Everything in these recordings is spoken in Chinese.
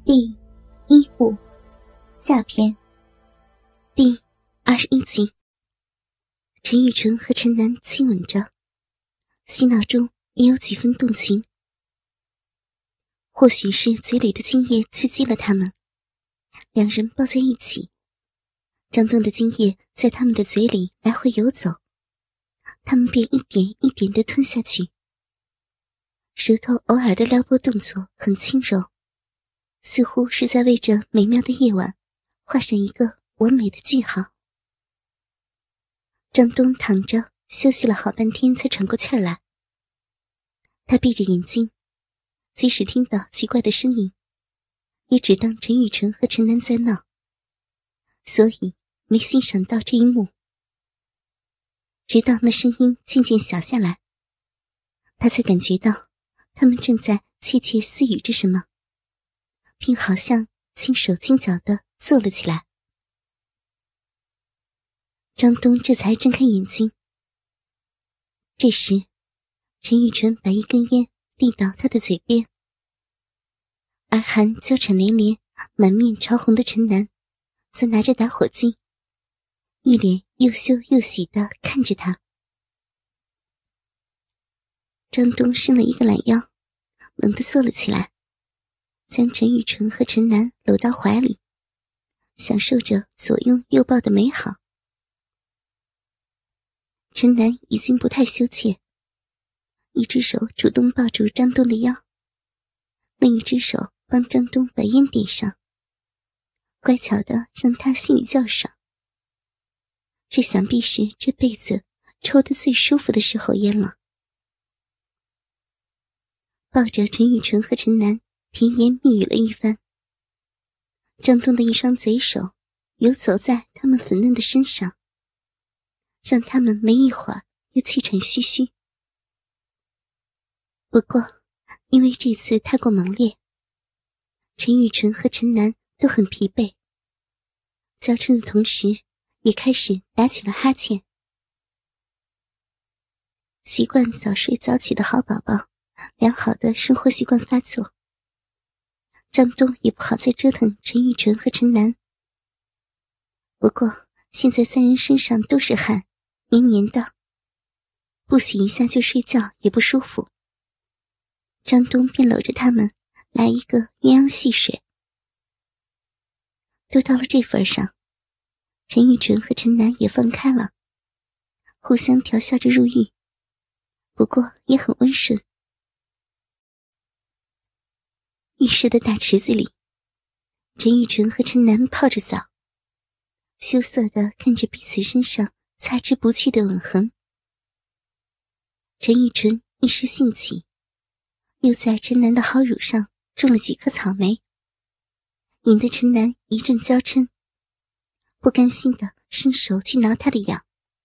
第1部下篇第21集。陈玉纯和陈楠亲吻着，嬉闹中也有几分动情。或许是嘴里的精液刺激了他们，两人抱在一起，张东的精液在他们的嘴里来回游走，他们便一点一点地吞下去。舌头偶尔的撩拨动作很轻柔，似乎是在为这美妙的夜晚画上一个完美的句号。张东躺着休息了好半天才喘过气儿来，他闭着眼睛，即使听到奇怪的声音，也只当陈玉纯和陈楠在闹，所以没欣赏到这一幕。直到那声音渐渐小下来，他才感觉到他们正在窃窃私语着什么，并好像轻手轻脚地坐了起来。张东这才睁开眼睛。这时陈玉纯把一根烟递到他的嘴边，而含娇喘连连满面潮红的陈楠则拿着打火机，一脸又羞又喜地看着他。张东伸了一个懒腰，猛地坐了起来，将陈玉纯和陈楠搂到怀里，享受着左拥右抱的美好。陈楠已经不太羞怯，一只手主动抱住张东的腰，另一只手帮张东把烟点上，乖巧地让他心里较爽。这想必是这辈子抽得最舒服的时候烟了。抱着陈玉纯和陈楠甜言蜜语了一番，张东的一双贼手游走在他们粉嫩的身上，让他们没一会儿又气喘吁吁。不过因为这次太过猛烈，陈玉纯和陈楠都很疲惫，娇嗔的同时也开始打起了哈欠。习惯早睡早起的好宝宝良好的生活习惯发作，张东也不好再折腾陈玉纯和陈楠。不过现在三人身上都是汗，黏黏的，不洗一下就睡觉也不舒服。张东便搂着他们来一个鸳鸯戏水。都到了这份上，陈玉纯和陈楠也放开了，互相调笑着入狱，不过也很温顺。浴室的大池子里，陈玉纯和陈楠泡着澡，羞涩地看着彼此身上擦之不去的吻痕。陈玉纯一时兴起，又在陈楠的好乳上种了几颗草莓，引得陈楠一阵娇嗔，不甘心地伸手去挠她的痒。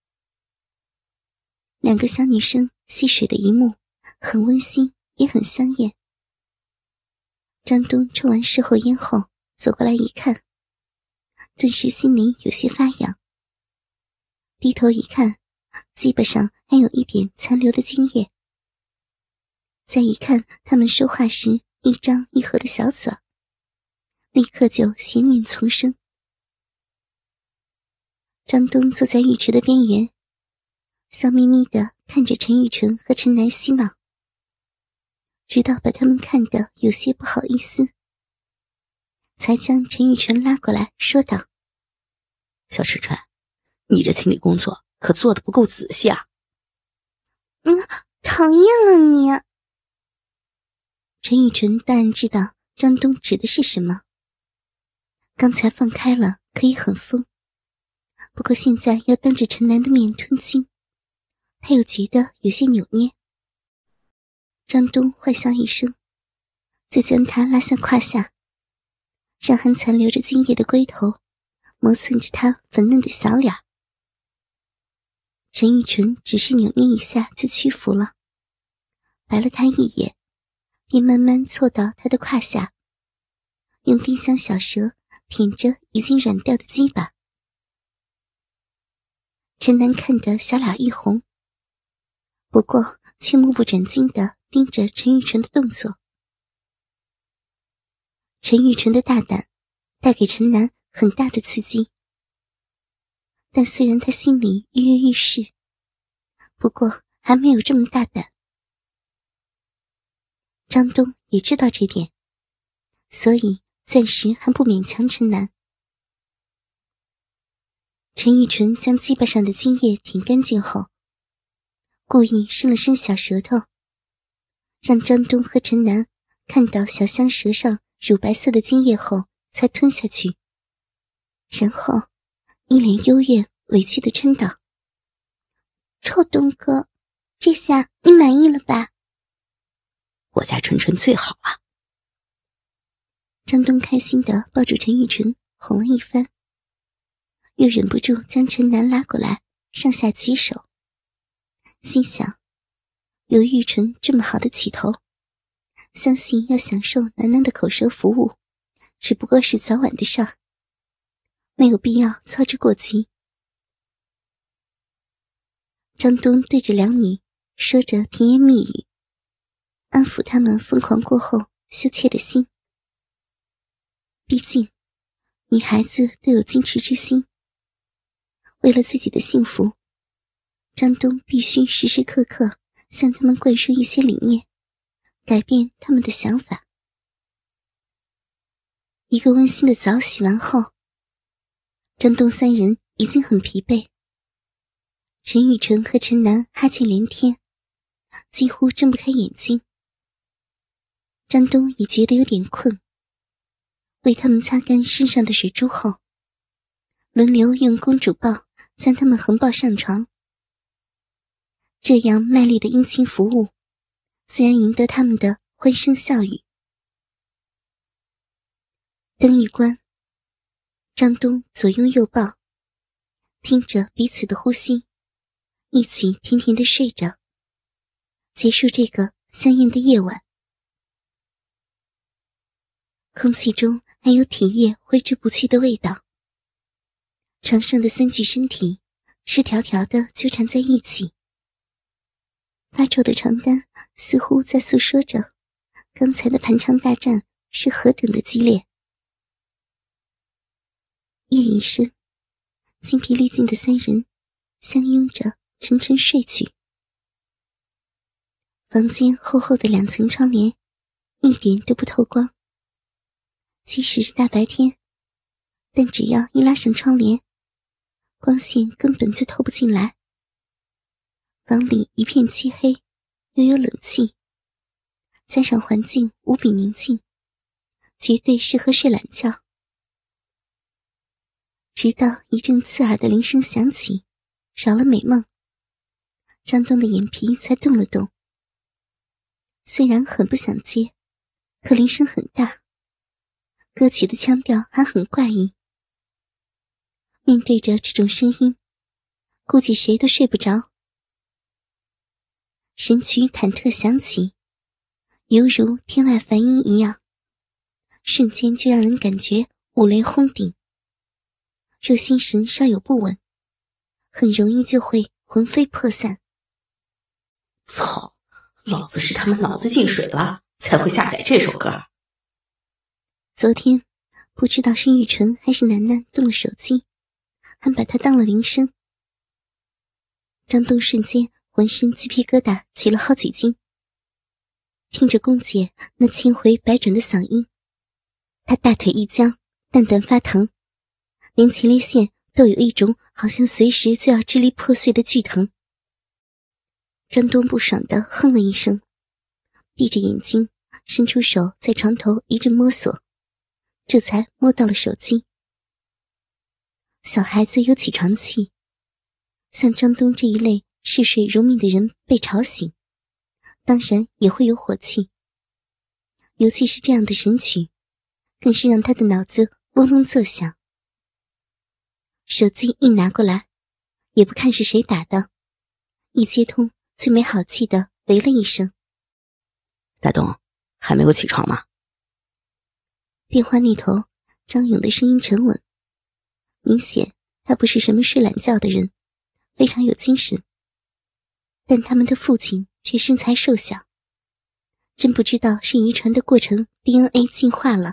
两个小女生戏水的一幕很温馨也很香艳。张东抽完事后烟后走过来一看，顿时心里有些发痒，低头一看，基本上还有一点残留的精液。再一看他们说话时一张一合的小嘴，立刻就邪念丛生。张东坐在浴池的边缘，笑眯眯地看着陈玉纯和陈楠嬉闹，直到把他们看得有些不好意思，才将陈玉纯拉过来说道： 小晨晨，你这清理工作可做得不够仔细啊。 讨厌了你。陈玉纯当然知道张东指的是什么，刚才放开了可以很疯，不过现在要当着陈楠的面吞精，他又觉得有些扭捏。张东坏笑一声，就将他拉向胯下，让还残留着精液的龟头磨蹭着他粉嫩的小脸。陈玉纯只是扭捏一下就屈服了，白了他一眼，便慢慢凑到他的胯下，用丁香小舌舔着已经软掉的鸡巴。陈楠看得小脸一红，不过却目不转睛地盯着陈玉纯的动作。 陈玉纯的大胆带给陈楠很大的刺激，但虽然他心里跃跃欲试，不过还没有这么大胆。张东也知道这点，所以暂时还不勉强陈楠。陈玉纯将鸡巴上的精液舔干净后，故意伸了伸小舌头，让张东和陈楠看到小香舌上乳白色的精液后才吞下去，然后一脸幽怨委屈地嗔道：臭东哥，这下你满意了吧？ 我家纯纯最好啊。 张东开心地抱住陈玉纯哄了一番，又忍不住将陈楠拉过来上下其手，心想有玉纯这么好的起头，相信要享受楠楠的口舌服务只不过是早晚的事儿，没有必要操之过急。张东对着两女说着甜言蜜语，安抚他们疯狂过后羞怯的心。毕竟女孩子都有矜持之心，为了自己的幸福，张东必须时时刻刻向他们灌输一些理念，改变他们的想法。一个温馨的澡洗完后，张东三人已经很疲惫，陈玉纯和陈楠哈欠连天，几乎睁不开眼睛。张东也觉得有点困，为他们擦干身上的水珠后，轮流用公主抱将他们横抱上床。这样卖力的殷勤服务，自然赢得他们的欢声笑语。灯一关，张东左拥右抱，听着彼此的呼吸，一起甜甜地睡着，结束这个香艳的夜晚。空气中还有体液挥之不去的味道，床上的三具身体赤条条地纠缠在一起，发皱的床单似乎在诉说着刚才的盘肠大战是何等的激烈。夜已深，精疲力尽的三人相拥着沉沉睡去。房间厚厚的2层窗帘一点都不透光，即使是大白天，但只要一拉上窗帘，光线根本就透不进来。房里一片漆黑，又有冷气，加上环境无比宁静，绝对适合睡懒觉。直到一阵刺耳的铃声响起，扰了美梦，张东的眼皮才动了动。虽然很不想接，可铃声很大，歌曲的腔调还很怪异。面对着这种声音，估计谁都睡不着。神曲忐忑响起，犹如天外梵音一样，瞬间就让人感觉五雷轰顶。若心神稍有不稳，很容易就会魂飞魄散。 操，老子是他们脑子进水了才会下载这首歌。 昨天不知道是玉纯还是楠楠动了手机，还把它当了铃声。张东瞬间浑身鸡皮疙瘩起了好几斤，听着公姐那千回百转的嗓音，他大腿一僵，蛋蛋发疼，连前列腺都有一种好像随时就要支离破碎的剧疼。张东不爽地哼了一声，闭着眼睛伸出手在床头一阵摸索，这才摸到了手机。小孩子有起床气，像张东这一类嗜睡如命的人被吵醒，当然也会有火气。尤其是这样的神曲，更是让他的脑子嗡嗡作响。手机一拿过来，也不看是谁打的，一接通就没好气地喂了一声： 大东，还没有起床吗？ 电话那头张勇的声音沉稳，明显他不是什么睡懒觉的人，非常有精神。但他们的父亲却身材瘦小，真不知道是遗传的过程 DNA 进化了，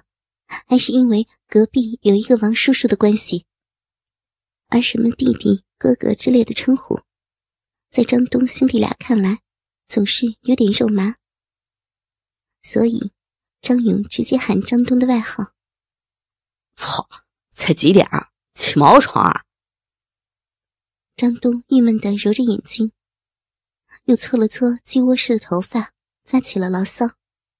还是因为隔壁有一个王叔叔的关系，而什么弟弟、哥哥之类的称呼，在张东兄弟俩看来总是有点肉麻，所以张勇直接喊张东的外号。 操，才几点啊？起毛床啊！ 张东郁闷地揉着眼睛，又搓了搓鸡窝式的头发，发起了牢骚。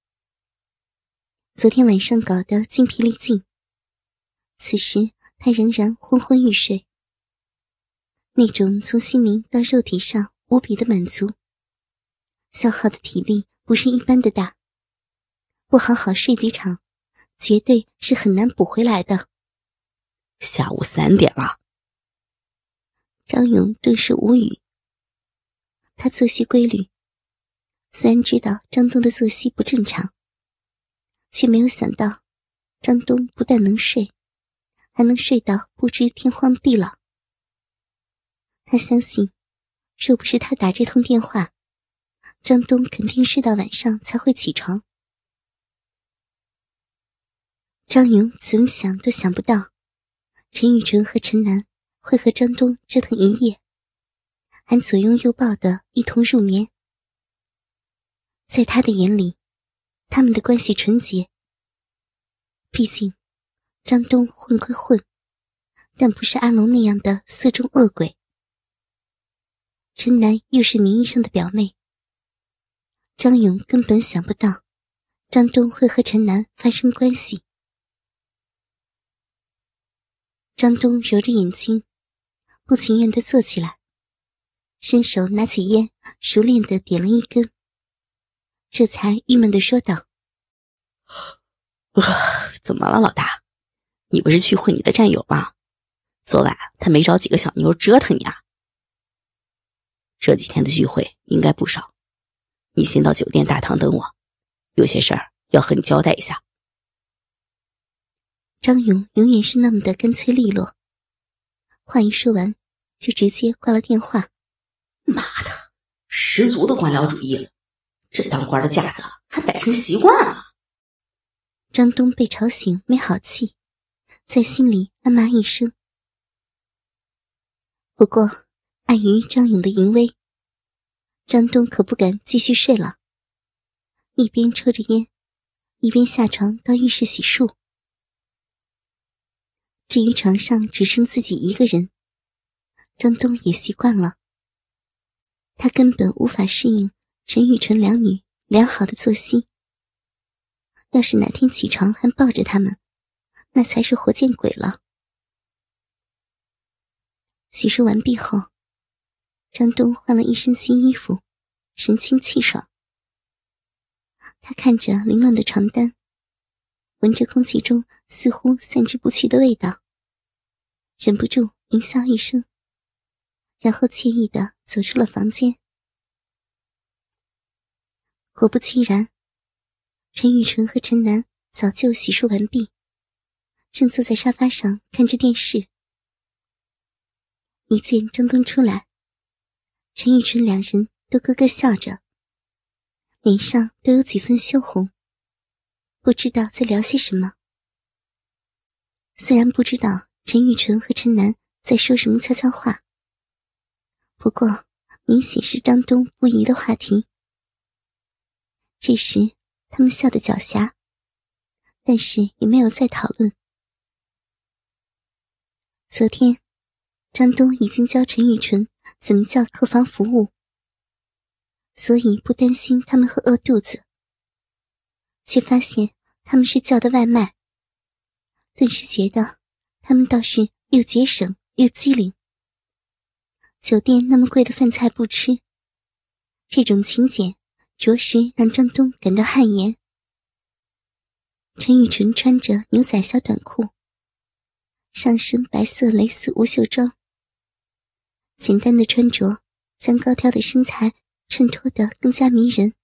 昨天晚上搞得精疲力尽，此时他仍然昏昏欲睡。那种从心灵到肉体上无比的满足，消耗的体力不是一般的大，不好好睡几场，绝对是很难补回来的。 下午3点了。 张勇顿时无语。他作息规律，虽然知道张东的作息不正常，却没有想到张东不但能睡，还能睡到不知天荒地老。他相信，若不是他打这通电话，张东肯定睡到晚上才会起床。张勇怎么想都想不到，陈玉纯和陈楠会和张东折腾一夜，还左拥右抱的一同入眠。在他的眼里，他们的关系纯洁。毕竟张东混归混，但不是阿龙那样的色中恶鬼。陈楠又是名义上的表妹，张勇根本想不到张东会和陈楠发生关系。张东揉着眼睛，不情愿地坐起来，伸手拿起烟，熟练地点了一根，这才郁闷地说道： 怎么了，老大？你不是去会你的战友吗？昨晚他没找几个小妞折腾你啊？这几天的聚会应该不少，你先到酒店大堂等我，有些事儿要和你交代一下。 张勇永远是那么的干脆利落，话一说完就直接挂了电话。 妈的，十足的官僚主义了，这当官的架子还摆成习惯了。 张东被吵醒没好气，在心里暗骂一声。不过碍于张勇的淫威，张东可不敢继续睡了，一边抽着烟，一边下床到浴室洗漱。至于床上只剩自己一个人，张东也习惯了。他根本无法适应陈玉纯两女良好的作息，要是哪天起床还抱着他们，那才是活见鬼了。洗漱完毕后，张东换了一身新衣服，神清气爽。他看着凌乱的床单，闻着空气中似乎散之不去的味道，忍不住淫笑一声，然后惬意地走出了房间。果不其然，陈玉纯和陈楠早就洗漱完毕，正坐在沙发上看着电视。一见张东出来，陈玉纯两人都咯咯笑着，脸上都有几分羞红，不知道在聊些什么。虽然不知道陈玉纯和陈楠在说什么悄悄话，不过明显是张东不宜的话题。这时他们笑得狡黠，但是也没有再讨论。昨天张东已经教陈玉纯怎么叫客房服务，所以不担心他们会饿肚子，却发现他们是叫的外卖，顿时觉得他们倒是又节省又机灵。酒店那么贵的饭菜不吃，这种勤俭着实让张东感到汗颜。陈玉纯穿着牛仔小短裤，上身白色蕾丝无袖装，简单的穿着将高挑的身材衬托得更加迷人。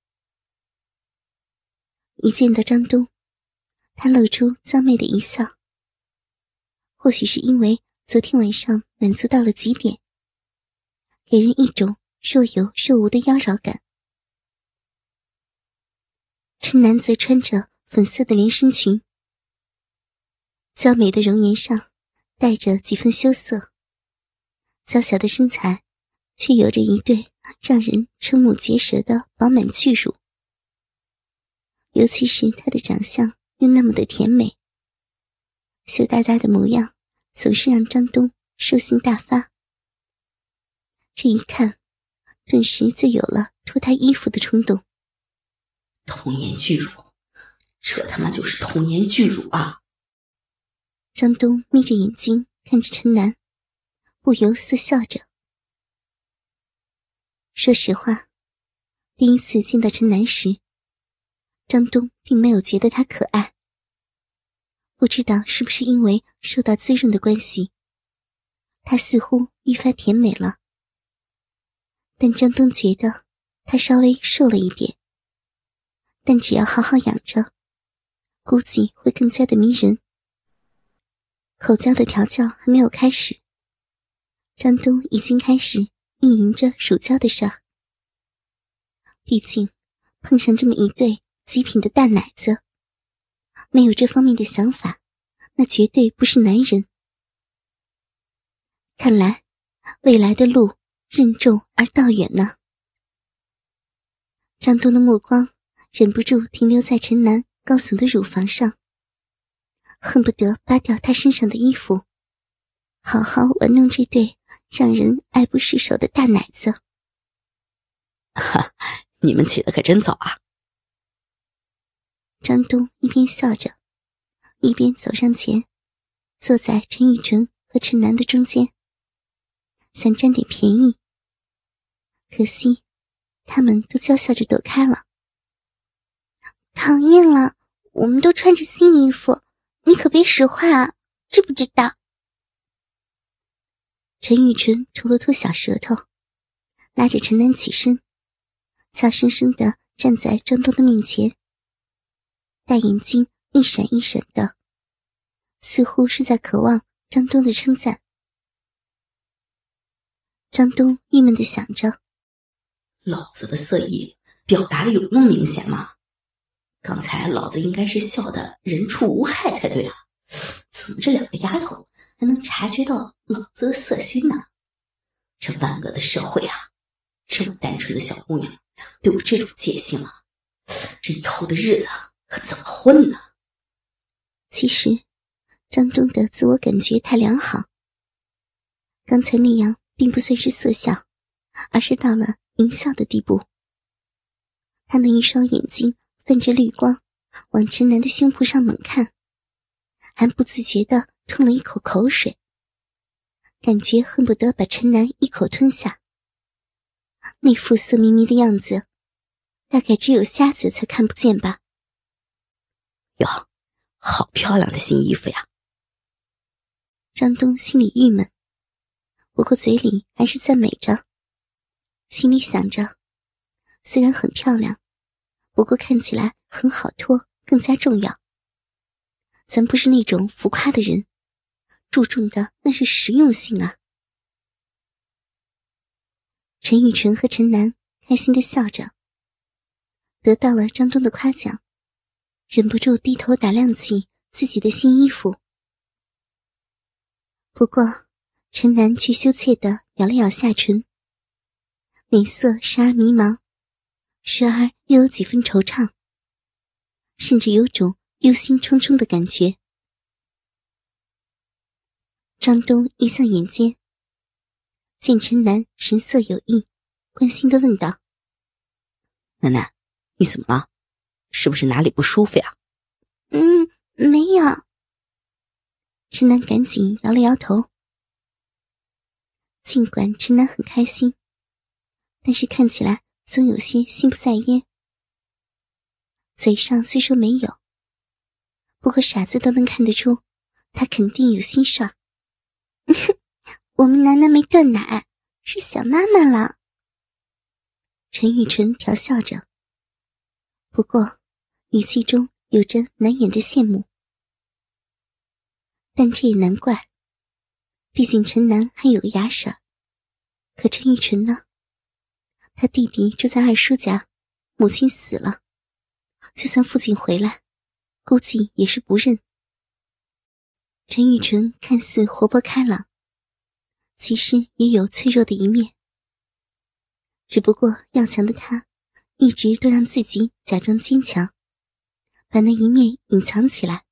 一见到张东，他露出娇媚的一笑，或许是因为昨天晚上满足到了极点，给人一种若有若无的妖娆感。陈楠则穿着粉色的连身裙， 娇美的容颜上带着几分羞涩，小小的身材却有着一对让人瞠目结舌的饱满巨乳。尤其是她的长相又那么的甜美，羞答答的模样总是让张东兽性大发。这一看，顿时就有了脱她衣服的冲动。 童颜巨乳，这他妈就是童颜巨乳啊！ 张东眯着眼睛看着陈楠，不由色笑着。说实话，第一次见到陈楠时，张东并没有觉得他可爱。不知道是不是因为受到滋润的关系，他似乎愈发甜美了。但张东觉得他稍微瘦了一点，但只要好好养着，估计会更加的迷人。口交的调教还没有开始，张东已经开始意淫着乳胶的事儿。毕竟碰上这么一对极品的大奶子，没有这方面的想法，那绝对不是男人。看来未来的路任重而道远呢。张东的目光忍不住停留在陈楠高耸的乳房上，恨不得扒掉他身上的衣服，好好玩弄这对让人爱不释手的大奶子。 哈，你们起得可真早啊！ 张东一边笑着，一边走上前，坐在陈雨纯和陈楠的中间，想占点便宜。可惜他们都娇笑着躲开了。讨厌了，我们都穿着新衣服，你可别使坏啊，知不知道？陈雨纯吐了吐小舌头，拉着陈楠起身，悄声声地站在张东的面前，大眼睛一闪一闪的，似乎是在渴望张东的称赞。张东郁闷地想着， 老子的色艺表达的有那么明显吗？刚才老子应该是笑得人畜无害才对啊，怎么这两个丫头还能察觉到老子的色心呢？这万恶的社会啊，这么单纯的小姑娘都有这种戒心了，这以后的日子可怎么混呢？ 其实张东的自我感觉太良好，刚才那样并不算是色笑，而是到了淫笑的地步。他那一双眼睛泛着绿光，往陈楠的胸脯上猛看，还不自觉地吞了一口口水，感觉恨不得把陈楠一口吞下。那副色眯眯的样子，大概只有瞎子才看不见吧。 哟，好漂亮的新衣服呀！ 张东心里郁闷，不过嘴里还是赞美着，心里想着，虽然很漂亮，不过看起来很好脱更加重要。咱不是那种浮夸的人，注重的那是实用性啊。陈雨纯和陈楠开心地笑着，得到了张东的夸奖，忍不住低头打量起自己的新衣服。不过陈楠却羞怯地咬了咬下唇，脸色时而迷茫，时而又有几分惆怅，甚至有种忧心忡忡的感觉。张东一向眼尖，见陈楠神色有异，关心地问道： 楠楠，你怎么了？是不是哪里不舒服呀？ 没有。陈楠赶紧摇了摇头。尽管陈楠很开心，但是看起来总有些心不在焉。嘴上虽说没有，不过傻子都能看得出他肯定有心事儿。我们楠楠没断奶，是小妈妈了。陈雨纯调笑着，不过语气中有着难掩的羡慕。但这也难怪，毕竟陈楠还有个牙婶，可陈雨纯呢？他弟弟住在二叔家，母亲死了，就算父亲回来，估计也是不认。 陈玉纯看似活泼开朗，其实也有脆弱的一面。只不过要强的她一直都让自己假装坚强，把那一面隐藏起来。